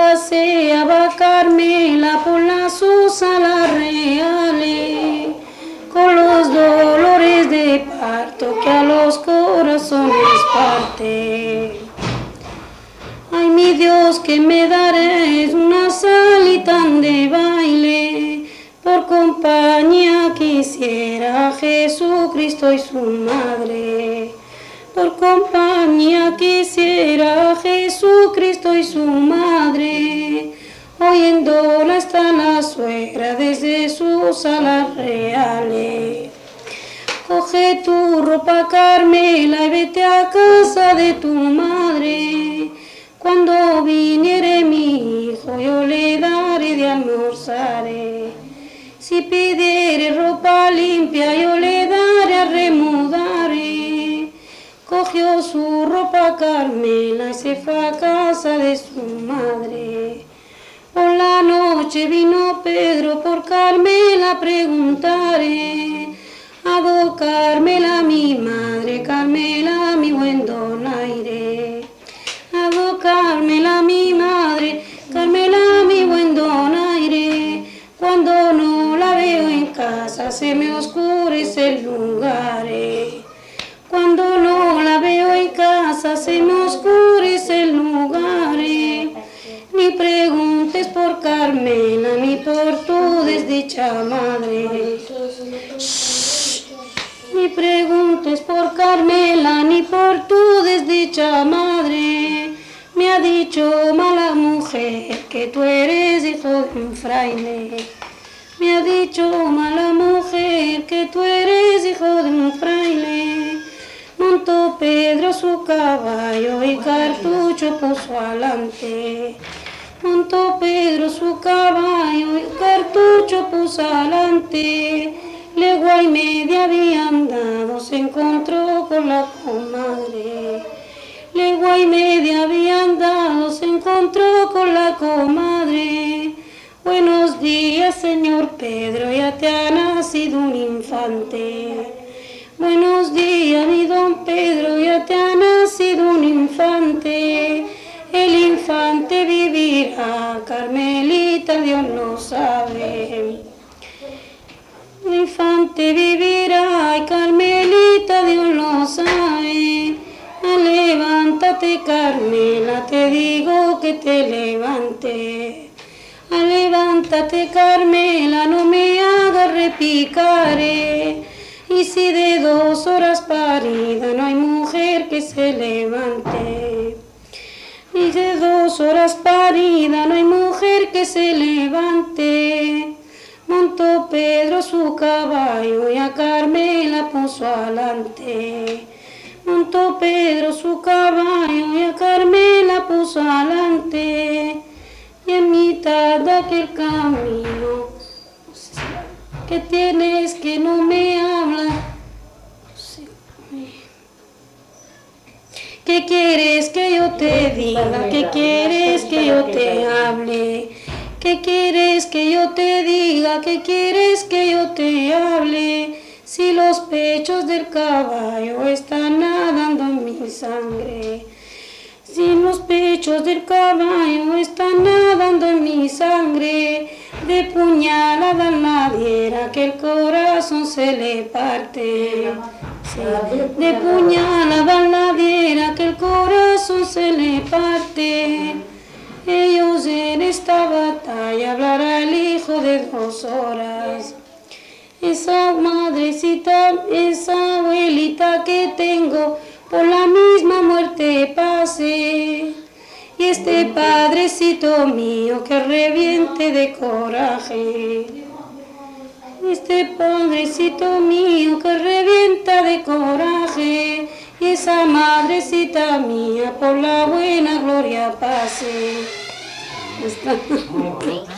paseaba Carmela por las salas reales, con los dolores de parto que a los corazones parte. Ay, mi Dios, que me daréis una salita de baile, por compañía quisiera a Jesucristo y su madre. Por compañía quisiera a Jesucristo y su madre. Oyéndola está la suegra desde sus salas reales. Coge tu ropa, Carmela, y vete a casa de tu madre. Cuando viniere mi hijo, yo le daré de almorzar. Si pidiere ropa limpia, yo le daré a remudar. Cogió su ropa Carmela y se fue a casa de su madre. Por la noche vino Pedro por Carmela a preguntar. Ado Carmela mi madre, Carmela mi buen donaire. Ado Carmela mi madre, Carmela mi buen donaire. Cuando no la veo en casa se me oscurece el lugar. Cuando no la veo en casa se me oscurece el lugar. Ni preguntes por Carmela ni por tu desdicha madre. Ni preguntes por Carmela ni por tu desdicha madre. Me ha dicho mala mujer que tú eres hijo de un fraile. Me ha dicho mala mujer que tú eres hijo de un fraile. Montó Pedro su caballo y cartucho puso alante. Montó Pedro su caballo y cartucho puso alante. Legua y media habían dado, se encontró con la comadre. Legua y media habían dado, se encontró con la comadre. Buenos días, señor Pedro, ya te ha nacido un infante. Buenos días, mi don Pedro, ya te ha nacido un infante. El infante vivirá, Carmelita, Dios lo sabe. El infante vivirá, ay, Carmelita, Dios lo sabe. Levántate, Carmela, te digo que te levante. Levántate, Carmela, no me hagas repicar. Y si de 2 horas parida no hay mujer que se levante. Y de 2 horas parida no hay mujer que se levante. Montó Pedro su caballo y a Carmela puso alante. Montó Pedro su caballo y a Carmela puso alante. Y en mitad de aquel camino, ¿qué tienes que no me habla? ¿Qué quieres que yo te diga? ¿Qué quieres que yo te hable? ¿Qué quieres que yo te diga? ¿Qué quieres que yo te hable? Si los pechos del caballo están nadando en mi sangre. Si los pechos del caballo están nadando en mi sangre. De puñalada en la diera que el corazón se le parte. Sí, de puñalada en la diera que el corazón se le parte. Ellos en esta batalla hablará el hijo de 2 horas. Esa madrecita, esa abuelita que tengo, por la misma muerte pase. Y este padrecito mío que reviente de coraje. Este padrecito mío que revienta de coraje. Y esa madrecita mía por la buena gloria pase.